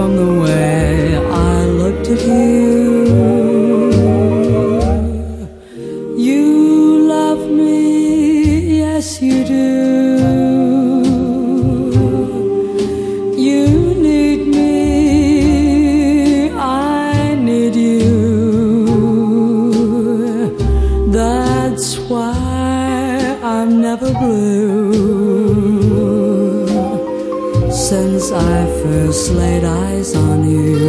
from the way I looked at you. You love me, yes you do. You need me, I need you. That's why I'm never blue. Since I first laid eyes on you,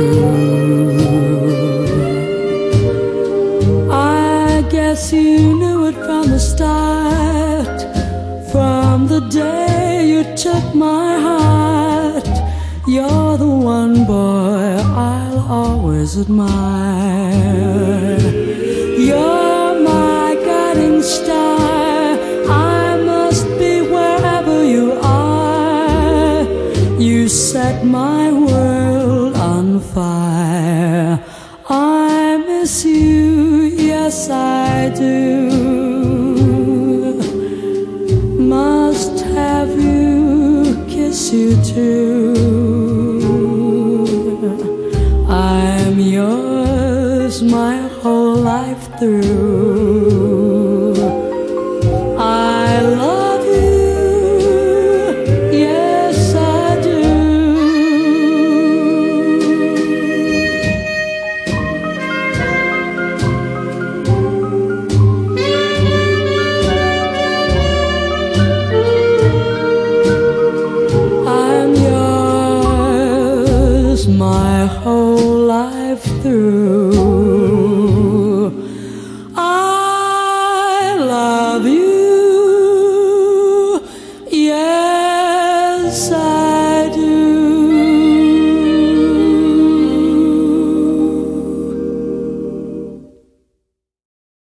I guess you knew it from the start. From the day you took my heart, you're the one boy I'll always admire. You're my guiding star. I must be wherever you are. You set my world on fire. I miss you, yes I do. Must have you, kiss you too. I'm yours my whole life through. I love you, yes I do. I'm yours my whole life through. I love you, yes I